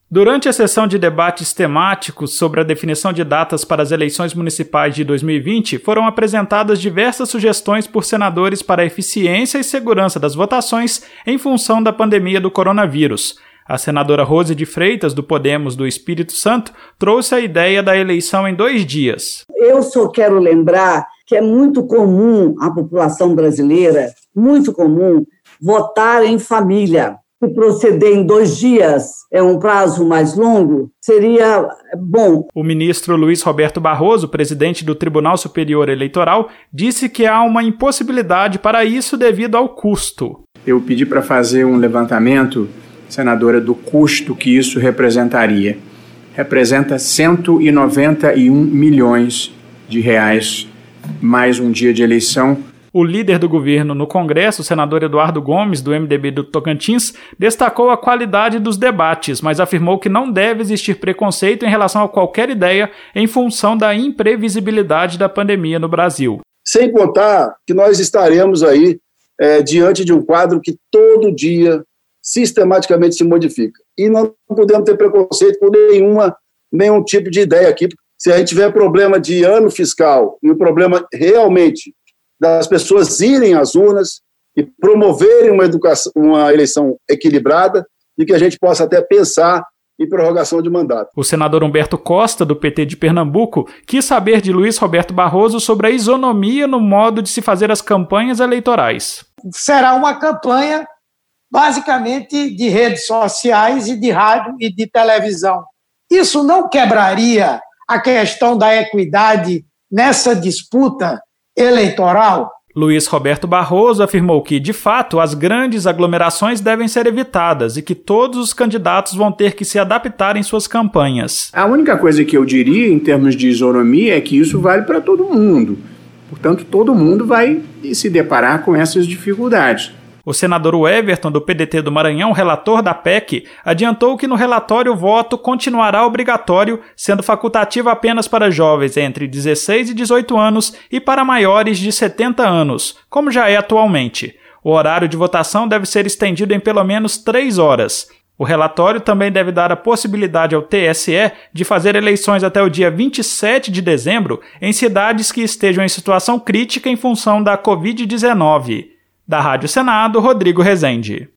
Durante a sessão de debates temáticos sobre a definição de datas para as eleições municipais de 2020, foram apresentadas diversas sugestões por senadores para a eficiência e segurança das votações em função da pandemia do coronavírus. A senadora Rose de Freitas, do Podemos do Espírito Santo, trouxe a ideia da eleição em 2 dias. Eu só quero lembrar que é muito comum a população brasileira, muito comum, votar em família. Se proceder em 2 dias, é um prazo mais longo, seria bom. O ministro Luiz Roberto Barroso, presidente do Tribunal Superior Eleitoral, disse que há uma impossibilidade para isso devido ao custo. Eu pedi para fazer um levantamento, senadora, do custo que isso representaria. Representa 191 milhões de reais, mais um dia de eleição. O líder do governo no Congresso, o senador Eduardo Gomes, do MDB do Tocantins, destacou a qualidade dos debates, mas afirmou que não deve existir preconceito em relação a qualquer ideia em função da imprevisibilidade da pandemia no Brasil. Sem contar que nós estaremos aí diante de um quadro que todo dia sistematicamente se modifica. E não podemos ter preconceito por nenhum tipo de ideia aqui. Se a gente tiver problema de ano fiscal e o problema realmente das pessoas irem às urnas e promoverem uma eleição equilibrada e que a gente possa até pensar em prorrogação de mandato. O senador Humberto Costa, do PT de Pernambuco, quis saber de Luiz Roberto Barroso sobre a isonomia no modo de se fazer as campanhas eleitorais. Será uma campanha basicamente de redes sociais e de rádio e de televisão. Isso não quebraria a questão da equidade nessa disputa eleitoral? Luiz Roberto Barroso afirmou que, de fato, as grandes aglomerações devem ser evitadas e que todos os candidatos vão ter que se adaptar em suas campanhas. A única coisa que eu diria em termos de isonomia é que isso vale para todo mundo. Portanto, todo mundo vai se deparar com essas dificuldades. O senador Everton, do PDT do Maranhão, relator da PEC, adiantou que no relatório o voto continuará obrigatório, sendo facultativo apenas para jovens entre 16 e 18 anos e para maiores de 70 anos, como já é atualmente. O horário de votação deve ser estendido em pelo menos 3 horas. O relatório também deve dar a possibilidade ao TSE de fazer eleições até o dia 27 de dezembro em cidades que estejam em situação crítica em função da Covid-19. Da Rádio Senado, Rodrigo Rezende.